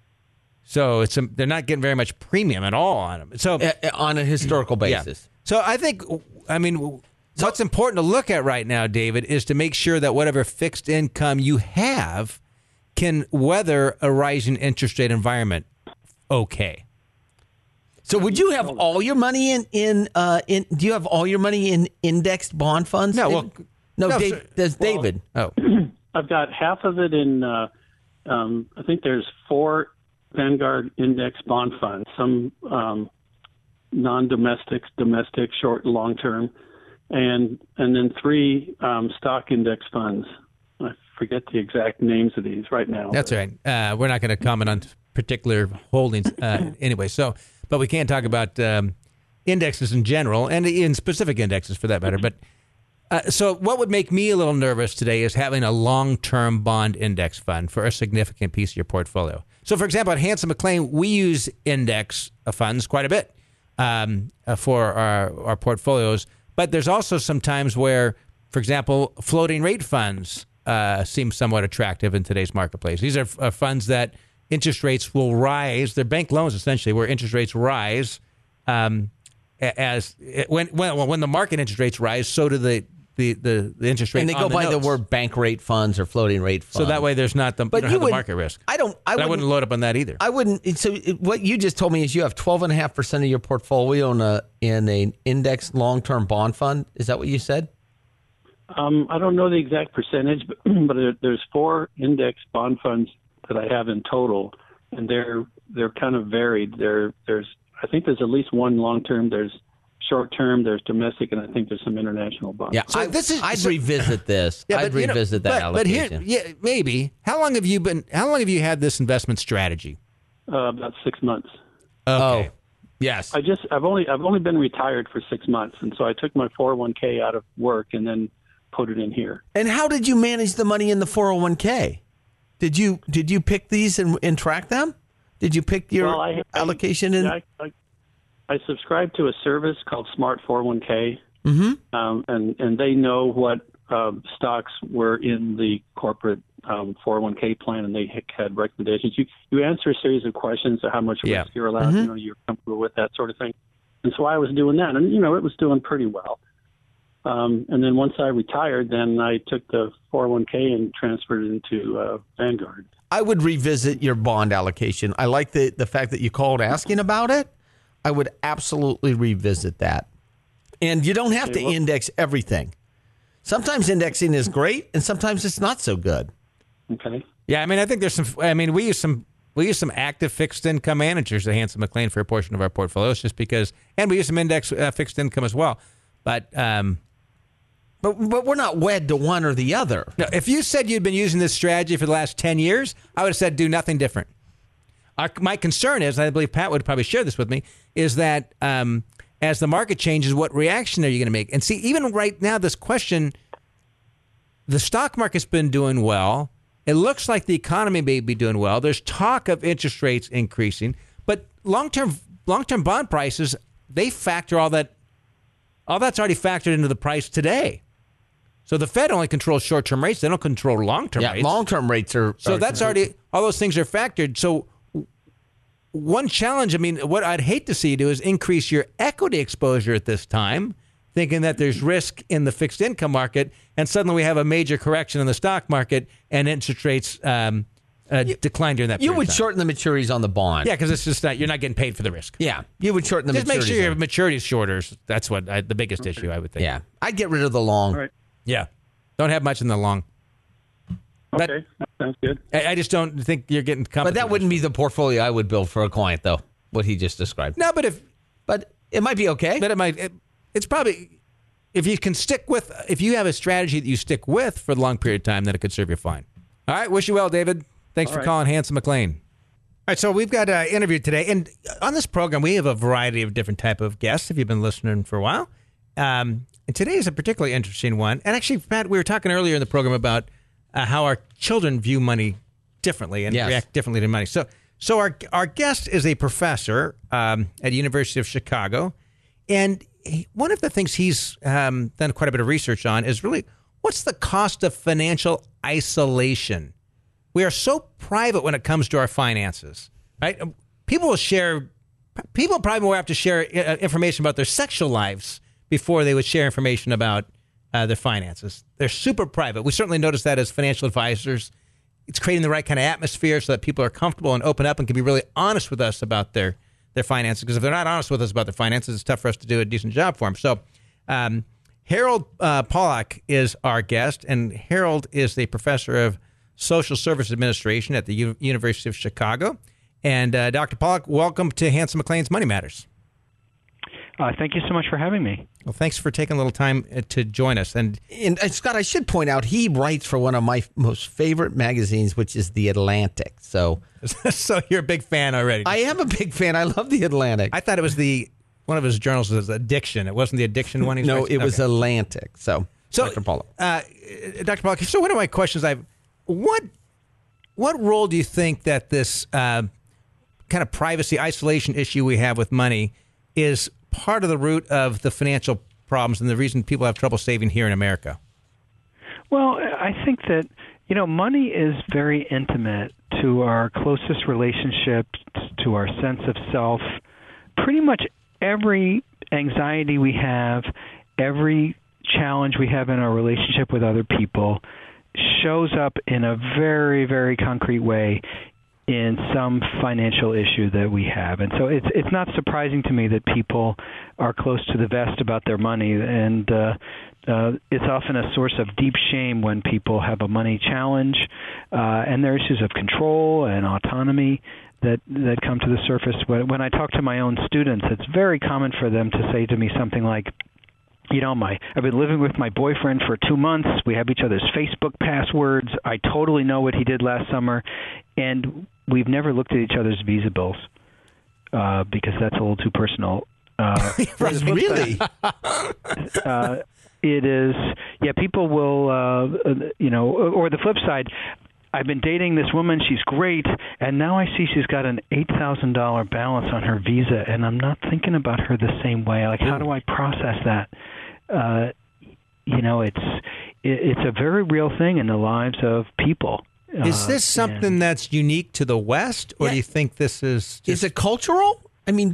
So it's a, they're not getting very much premium at all on them. So Uh, on a historical Yeah. basis. So I think, I mean, what's important to look at right now, David, is to make sure that whatever fixed income you have can weather a rising interest rate environment okay. So would you have all your money in in uh in? Do you have all your money in indexed bond funds? No, David? well, no, no, Dave, sir. there's Well, David. Oh, I've got half of it in. Uh, um, I think there's four Vanguard index bond funds, some um, non-domestic, domestic, short, long term, and and then three um, stock index funds. I forget the exact names of these right now. That's right. Uh, we're not going to comment on particular holdings uh, anyway. So, but we can talk about um, indexes in general and in specific indexes for that matter. But uh, so, what would make me a little nervous today is having a long-term bond index fund for a significant piece of your portfolio. So, for example, at Hanson McLean, we use index funds quite a bit um, uh, for our, our portfolios. But there's also some times where, for example, floating rate funds uh, seem somewhat attractive in today's marketplace. These are, are funds that interest rates will rise. They're bank loans, essentially, where interest rates rise. Um, as when when when the market interest rates rise, so do the the, the, the interest rate. And they go the by notes. the word bank rate funds or floating rate funds. So that way, there's not the, But you don't you have would, the market risk. I don't. I, I wouldn't load up on that either. I wouldn't. So what you just told me is you have twelve and a half percent of your portfolio in a in an index long term bond fund. Is that what you said? Um, I don't know the exact percentage, but, but there, there's four index bond funds that I have in total, and they're they're kind of varied. There there's I think there's at least one long term. There's short term. There's domestic, and I think there's some international bonds. Yeah. So I, this is- I'd so- revisit this. Yeah, I'd but, you know, revisit that but, but allocation. here, yeah, maybe. How long have you been? How long have you had this investment strategy? Uh, about six months. Okay. Oh, yes. I just I've only I've only been retired for six months, and so I took my four oh one k out of work and then put it in here. And how did you manage the money in the four oh one k? Did you did you pick these and, and track them? Did you pick your Well, I- I- allocation in? Yeah, I, I, I subscribe to a service called Smart four oh one k, Mm-hmm. um, and and they know what um, stocks were in the corporate um, four oh one k plan, and they had recommendations. You you answer a series of questions of how much Yeah. risk you're allowed, you know, you're comfortable with, that sort of thing. And so I was doing that, and you know, it was doing pretty well. Um, and then once I retired, then I took the four oh one k and transferred it into uh, Vanguard. I would revisit your bond allocation. I like the the fact that you called asking about it. I would absolutely revisit that. And you don't have to well- index everything. Sometimes indexing is great, and sometimes it's not so good. Okay. Yeah, I mean, I think there's some. I mean, we use some. We use some active fixed income managers at Hanson McLean for a portion of our portfolios, just because, and we use some index uh, fixed income as well. But um, But but we're not wed to one or the other. no, if you said you'd been using this strategy for the last ten years, I would have said do nothing different. Our, my concern is, and I believe Pat would probably share this with me, is that um, as the market changes, what reaction are you going to make? And see, even right now, this question, the stock market's been doing well. It looks like the economy may be doing well. There's talk of interest rates increasing, but long-term long-term bond prices, they factor all that. All that's already factored into the price today. So the Fed only controls short-term rates; they don't control long-term Yeah, rates. long-term rates are. So are- that's already, all those things are factored. So one challenge, I mean, what I'd hate to see you do is increase your equity exposure at this time, thinking that there's risk in the fixed income market, and suddenly we have a major correction in the stock market and interest rates um, uh, decline during that You period would of time. shorten the maturities on the bond. Yeah, because it's just not, you're not getting paid for the risk. Yeah, you would shorten the Just maturities. make sure your on- maturity is shorter. That's what I, the biggest issue, I would think. Yeah, I'd get rid of the long. All right. Yeah. Don't have much in the long. But- Okay. That sounds good. I, I just don't think you're getting But comfortable. that wouldn't be the portfolio I would build for a client, though. What he just described. No, but if But it might be okay. But it might. It, it's probably if you can stick with. If you have a strategy that you stick with for a long period of time, then it could serve you fine. All right. Wish you well, David. Thanks All for right. calling Hanson McLean. All right. So we've got an interview today, and on this program we have a variety of different type of guests. If you've been listening for a while, um, and today is a particularly interesting one. And actually, Pat, we were talking earlier in the program about uh, how our children view money differently and Yes. react differently to money. So. So our our guest is a professor um, at the University of Chicago, and he, one of the things he's um, done quite a bit of research on is really what's the cost of financial isolation. We are so private when it comes to our finances, right? People will share, people probably will have to share uh, information about their sexual lives before they would share information about uh, their finances. They're super private. We certainly notice that as financial advisors. It's creating the right kind of atmosphere so that people are comfortable and open up and can be really honest with us about their, their finances. Because if they're not honest with us about their finances, it's tough for us to do a decent job for them. So um, Harold uh, Pollack is our guest, and Harold is the professor of Social Service Administration at the U- University of Chicago. And uh, Doctor Pollack, welcome to Hanson McLean's Money Matters. Uh, thank you so much for having me. Well, thanks for taking a little time to join us. And, and uh, Scott, I should point out, he writes for one of my most favorite magazines, which is The Atlantic. So, so you're a big fan already. I am a big fan. I love The Atlantic. I thought it was the one of his journals was Addiction. It wasn't the Addiction one. He was no, writing? it was okay. Atlantic. So, so Doctor Pollack. Uh, Doctor Pollack, so one of my questions, I've what what role do you think that this uh, kind of privacy isolation issue we have with money is part of the root of the financial problems and the reason people have trouble saving here in America? Well, I think that, you know, money is very intimate to our closest relationships, to our sense of self. Pretty much every anxiety we have, every challenge we have in our relationship with other people shows up in a very, very concrete way in some financial issue that we have. And so it's it's not surprising to me that people are close to the vest about their money, and uh, uh, it's often a source of deep shame when people have a money challenge, uh, and there are issues of control and autonomy that that come to the surface. When, when I talk to my own students, it's very common for them to say to me something like, you know, my I've been living with my boyfriend for two months. We have each other's Facebook passwords. I totally know what he did last summer, and we've never looked at each other's Visa bills uh, because that's a little too personal. Uh, really? uh, it is. Yeah, people will, uh, you know, or the flip side. I've been dating this woman. She's great, and now I see she's got an eight thousand dollars balance on her Visa, and I'm not thinking about her the same way. Like, how do I process that? Uh, you know, it's it, it's a very real thing in the lives of people. Is this uh, something and, that's unique to the West, or Yeah. do you think this is? Just... Is it cultural? I mean,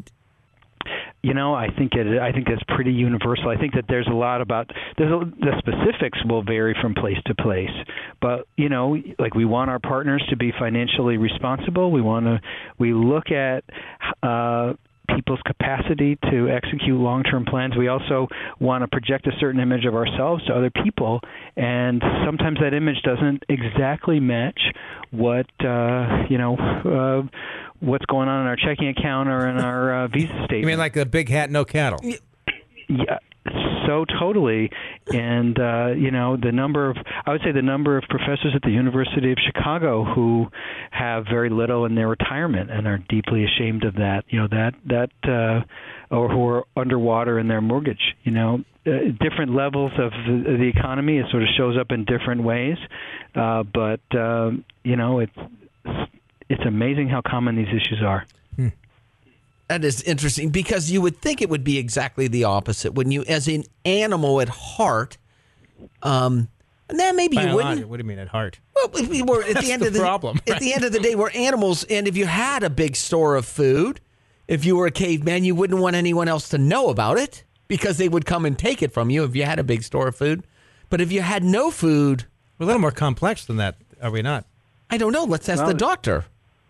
You know, I think it. I think that's pretty universal. I think that there's a lot about there's a, the specifics will vary from place to place, but you know, like we want our partners to be financially responsible. We want to we look at uh, people's capacity to execute long-term plans. We also want to project a certain image of ourselves to other people, and sometimes that image doesn't exactly match what uh, you know. Uh, what's going on in our checking account or in our uh, Visa statement. You mean like the big hat, no cattle? Yeah, so totally. And, uh, you know, the number of, I would say the number of professors at the University of Chicago who have very little in their retirement and are deeply ashamed of that, you know, that, that uh, or who are underwater in their mortgage, you know. Uh, different levels of the, the economy, it sort of shows up in different ways. Uh, but, uh, you know, it's, it's amazing how common these issues are. Hmm. That is interesting because you would think it would be exactly the opposite. When you, as an animal at heart, um, and then maybe you wouldn't. What do you mean at heart? Well, we were at That's the end the of the problem, at right? the end of the day, we're animals, and if you had a big store of food, if you were a caveman, you wouldn't want anyone else to know about it because they would come and take it from you if you had a big store of food. But if you had no food, We're a little more complex than that, are we not? I don't know. Let's ask Well, the doctor.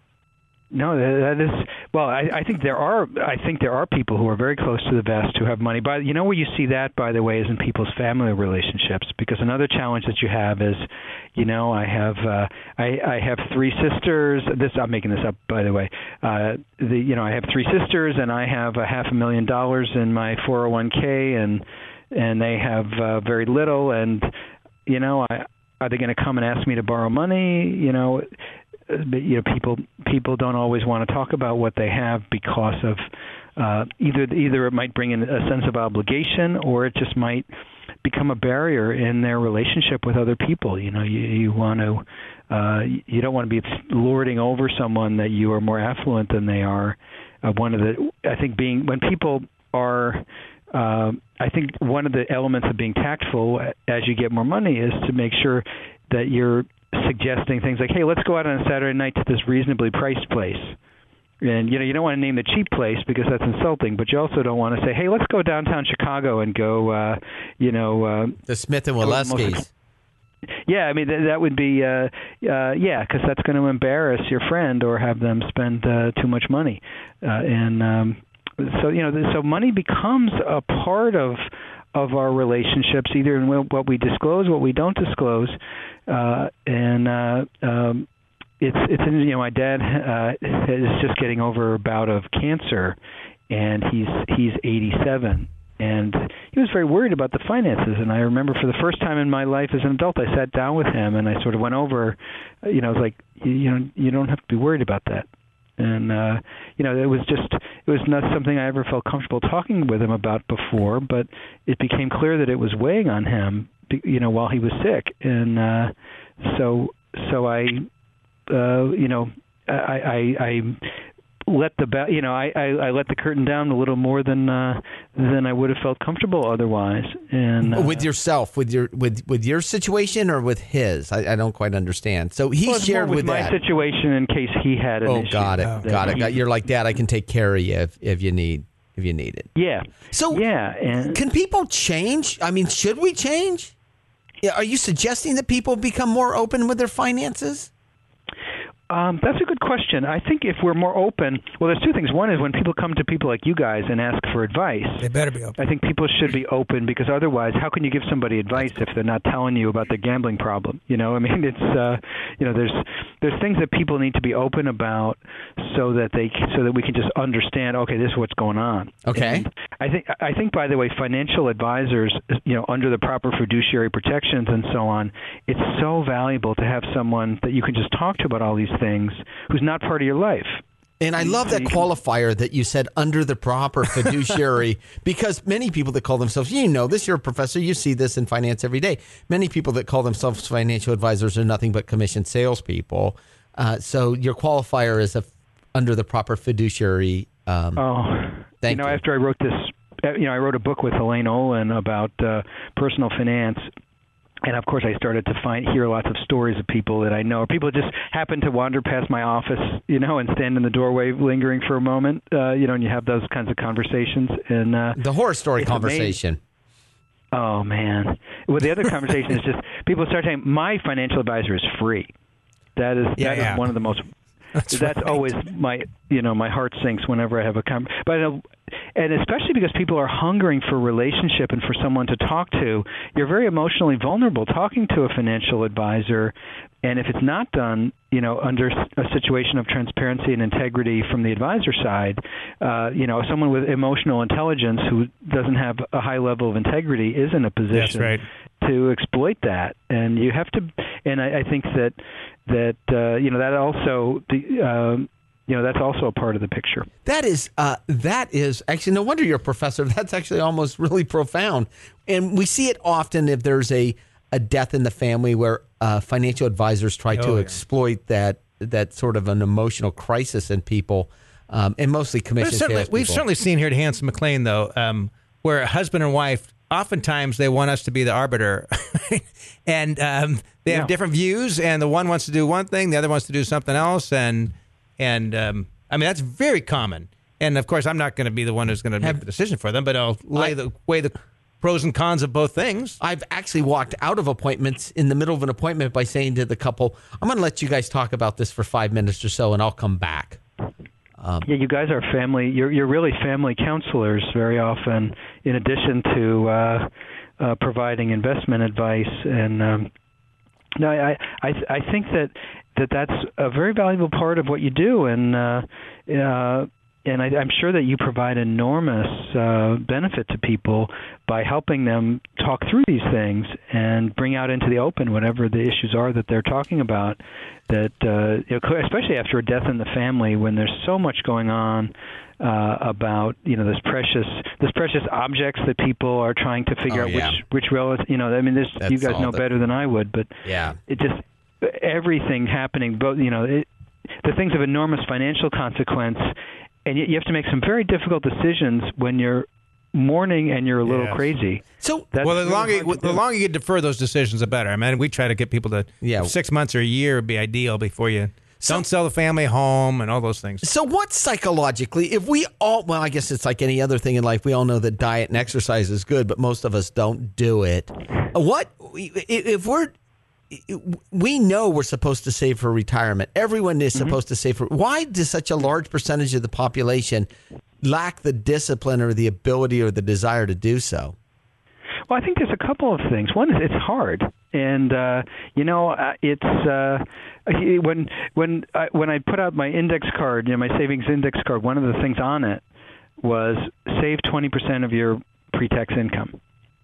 No, that is well. I, I think there are. I think there are people who are very close to the vest who have money. But you know where you see that, by the way, is in people's family relationships. Because another challenge that you have is, you know, I have uh, I, I have three sisters. This I'm making this up, by the way. Uh, the you know I have three sisters, and I have a half a million dollars in my four oh one k, and and they have uh, very little. And you know, I, are they going to come and ask me to borrow money? You know. But, you know, people people don't always want to talk about what they have because of uh, either either it might bring in a sense of obligation or it just might become a barrier in their relationship with other people. You know, you, you want to uh, you don't want to be lording over someone that you are more affluent than they are. Uh, one of the I think being when people are uh, I think one of the elements of being tactful as you get more money is to make sure that you're suggesting things like, hey, let's go out on a Saturday night to this reasonably priced place. And, you know, you don't want to name the cheap place because that's insulting, but you also don't want to say, hey, let's go downtown Chicago and go, uh, you know. Uh, the Smith and Wolleskis. Yeah, I mean, th- that would be, uh, uh, yeah, because that's going to embarrass your friend or have them spend uh, too much money. Uh, and um, so, you know, so money becomes a part of of our relationships, either in what we disclose, what we don't disclose, uh, and uh, um, it's it's you know my dad uh, is just getting over a bout of cancer, and he's he's eighty-seven. And he was very worried about the finances. And I remember for the first time in my life as an adult, I sat down with him and I sort of went over, you know, I was like, you, you know, you don't have to be worried about that. And, uh, you know, it was just, it was not something I ever felt comfortable talking with him about before, but it became clear that it was weighing on him, you know, while he was sick. And uh, so, so I, uh, you know, I, I, I let the ba- you know I, I, I let the curtain down a little more than uh, than I would have felt comfortable otherwise. And uh, with yourself, with your with, with your situation, or with his, I, I don't quite understand. So he well, shared with, with my that. situation in case he had an oh, issue. got it, Oh, got it. he, Got, you're like, Dad, I can take care of you if, if you need if you need it. Yeah. So yeah, and can people change? I mean, should we change? Are you suggesting that people become more open with their finances? Um, that's a good question. I think if we're more open, well, there's two things. One is when people come to people like you guys and ask for advice. They better be open. I think people should be open, because otherwise, how can you give somebody advice if they're not telling you about their gambling problem? You know, I mean, it's uh, you know, there's there's things that people need to be open about so that they so that we can just understand. Okay, this is what's going on. Okay. And I think I think by the way, financial advisors, you know, under the proper fiduciary protections and so on, it's so valuable to have someone that you can just talk to about all these things who's not part of your life. And I love that qualifier that you said, under the proper fiduciary, because many people that call themselves, you know this, you're a professor, you see this in finance every day. Many people that call themselves financial advisors are nothing but commissioned salespeople. Uh, so your qualifier is a, under the proper fiduciary. Um, oh, thank you know, you. after I wrote this, you know, I wrote a book with Elaine Olin about uh, personal finance. And, of course, I started to find hear lots of stories of people that I know, or people just happen to wander past my office, you know, and stand in the doorway lingering for a moment, uh, you know, and you have those kinds of conversations. And uh, the horror story conversation. Amazing. Oh, man. Well, the other conversation is just people start saying, my financial advisor is free. That is yeah, that yeah. is one of the most That's, that's right. always my, you know, my heart sinks whenever I have a con. But uh, and especially because people are hungering for relationship and for someone to talk to, you're very emotionally vulnerable talking to a financial advisor. And if it's not done, you know, under a situation of transparency and integrity from the advisor side, uh, you know, someone with emotional intelligence who doesn't have a high level of integrity is in a position right. to exploit that. And you have to, and I, I think that that uh, you know that also the. Um, You know, that's also a part of the picture. That is, uh, that is actually, no wonder you're a professor. That's actually almost really profound. And we see it often if there's a, a death in the family where uh, financial advisors try Oh, to yeah. exploit that that sort of an emotional crisis in people, um, and mostly commission certainly, salespeople. we've certainly seen here at Hanson McLean, though, um, where a husband and wife, oftentimes they want us to be the arbiter. and um, they have Yeah. different views, and the one wants to do one thing, the other wants to do something else. And And, um, I mean, that's very common. And, of course, I'm not going to be the one who's going to make Have- the decision for them, but I'll lay I- the, weigh the pros and cons of both things. I've actually walked out of appointments in the middle of an appointment by saying to the couple, I'm going to let you guys talk about this for five minutes or so, and I'll come back. Um, Yeah, you guys are family. You're you're really family counselors very often, in addition to uh, uh, providing investment advice. And um, no, I I I think that. that that's a very valuable part of what you do, and uh, uh, and I, I'm sure that you provide enormous uh, benefit to people by helping them talk through these things and bring out into the open whatever the issues are that they're talking about. That uh, you know, especially after a death in the family, when there's so much going on uh, about you know this precious this precious objects that people are trying to figure Oh, out yeah. which which relative. You know, I mean, this That's you guys all know that- better than I would, but yeah. it just. Everything happening, both you know, it, the things of enormous financial consequence, and yet you have to make some very difficult decisions when you're mourning and you're a little Yes. crazy. So, That's well, the really longer hard to the do. longer you defer those decisions, the better. I mean, we try to get people to Yeah. six months or a year would be ideal before you So- don't sell the family home and all those things. So what psychologically, if we all, well, I guess it's like any other thing in life. We all know that diet and exercise is good, but most of us don't do it. What, if we're, we know we're supposed to save for retirement. Everyone is supposed to save for, why does such a large percentage of the population lack the discipline or the ability or the desire to do so? Well, I think there's a couple of things. One is it's hard, and uh, you know, uh, it's uh, when when I, when I put out my index card, you know, my savings index card. One of the things on it was save twenty percent of your pre-tax income,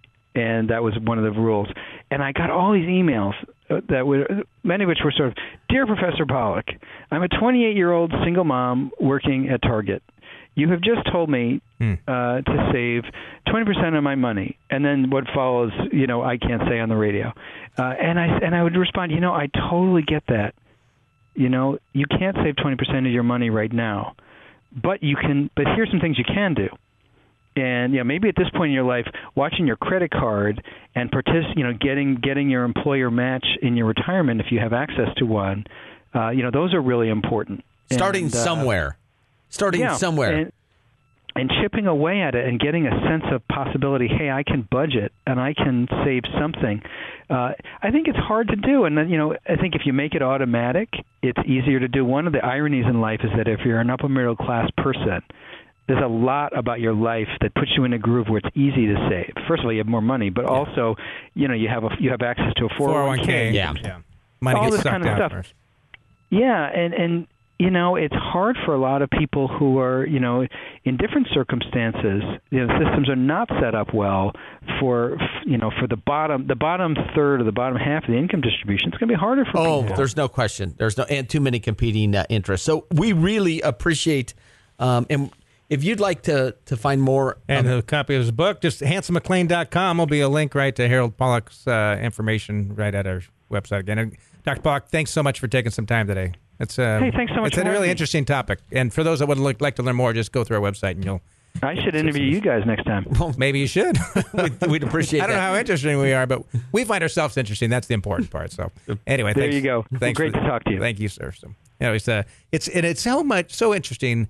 and that was one of the rules. And I got all these emails that were, many of which were sort of, "Dear Professor Pollack, I'm a twenty-eight-year-old single mom working at Target. You have just told me hmm. uh, to save twenty percent of my money," and then what follows, you know, I can't say on the radio. Uh, and I and I would respond, you know, I totally get that. You know, you can't save twenty percent of your money right now, but you can. But here's some things you can do. And, you know, maybe at this point in your life, watching your credit card and partic- you know, getting getting your employer match in your retirement if you have access to one, uh, you know, those are really important. Starting and, uh, somewhere. Starting yeah, somewhere. And, and chipping away at it and getting a sense of possibility, hey, I can budget and I can save something. Uh, I think it's hard to do. And, then, you know, I think if you make it automatic, it's easier to do. One of the ironies in life is that if you're an upper middle class person, there's a lot about your life that puts you in a groove where it's easy to save. First of all, you have more money, but also, you know, you have a, you have access to a four oh one k. Yeah. yeah. Money all gets this kind of stuff. First. Yeah, and, and you know, it's hard for a lot of people who are, you know, in different circumstances. You know, systems are not set up well for, you know, for the bottom, the bottom third or the bottom half of the income distribution. It's going to be harder for oh, people. Oh, there's no question. There's no and too many competing uh, interests. So we really appreciate, um, and if you'd like to to find more and um, a copy of his book, just handsome mcclain dot com will be a link right to Harold Pollack's uh, information right at our website again. And Doctor Pollack, thanks so much for taking some time today. It's uh, hey, thanks so much. It's a for really me. interesting topic, and for those that would look, like to learn more, just go through our website and you'll. I should interview you guys next time. Well, maybe you should. we'd, we'd appreciate. I don't that. know how interesting we are, but we find ourselves interesting. That's the important part. So anyway, there thanks, you go. Thanks Great for, to talk to you. Thank you, sir. So, you know, it's uh, it's and it's so much so interesting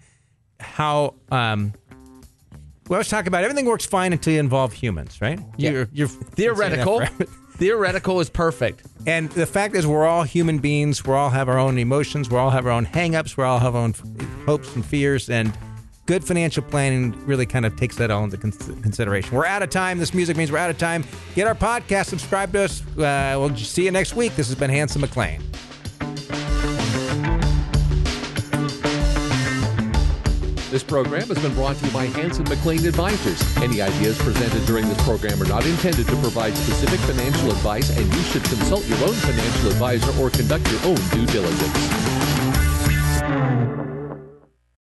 how um. Well, I was talking about everything works fine until you involve humans, right? Yeah. You're, you're Theoretical. Theoretical is perfect. And the fact is, we're all human beings. We all have our own emotions. We all have our own hang-ups. We all have our own hopes and fears. And good financial planning really kind of takes that all into consideration. We're out of time. This music means we're out of time. Get our podcast. Subscribe to us. Uh, we'll see you next week. This has been Handsome McClain. This program has been brought to you by Hanson McClain Advisors. Any ideas presented during this program are not intended to provide specific financial advice, and you should consult your own financial advisor or conduct your own due diligence.